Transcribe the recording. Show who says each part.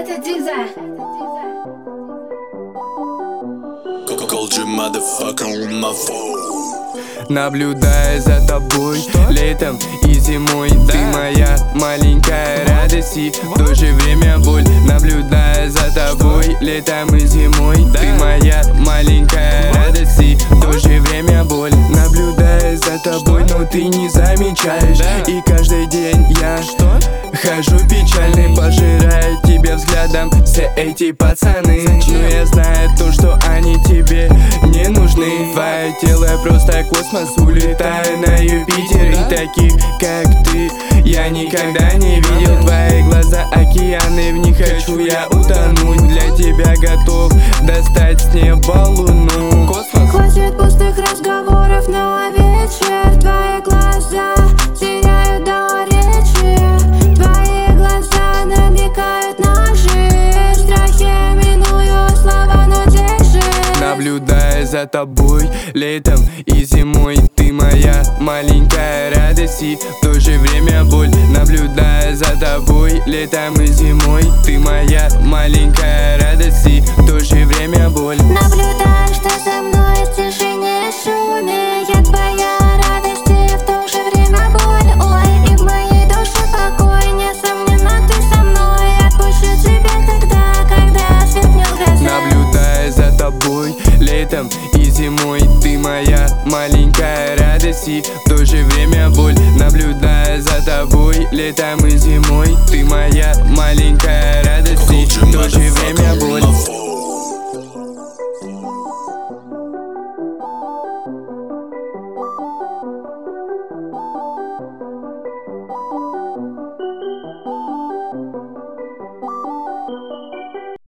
Speaker 1: Это Диза.
Speaker 2: Наблюдая за тобой летом и зимой, ты моя маленькая радость и в то же время боль. Наблюдая за тобой летом и зимой, ты моя маленькая радость и в то же время боль. Наблюдая за тобой, но ты не замечаешь. И каждый день я хожу печальный, пожирая тебя взглядом все эти пацаны. Но я знаю то, что они тебе не нужны. Твое тело просто космос, улетаю на Юпитер. И таких, как ты, я никогда не видел. Твои глаза океаны, в них хочу я утонуть. Для тебя готов достать с неба луну.
Speaker 3: Хватит пустых разговоров на вечер. Твои глаза теряют до речи. Твои глаза намекают на жизнь. В страхе миную слова, но держи.
Speaker 2: Наблюдая за тобой летом и зимой, ты моя маленькая радость и в то же время боль. Наблюдая за тобой летом и зимой, ты моя маленькая радость и в то же время боль.
Speaker 3: Наблюдаешь ты за мной в тишине и шуме. Я твоя радость и в то же время боль. Ой, и в моей душе покой. Несомненно, ты со мной. Отпущу тебя тогда, когда сверкнет гроза.
Speaker 2: Наблюдая за тобой летом и зимой, ты моя маленькая радость и в то же время боль. Наблюдая за тобой летом и зимой, ты моя маленькая радость и в то же время боль.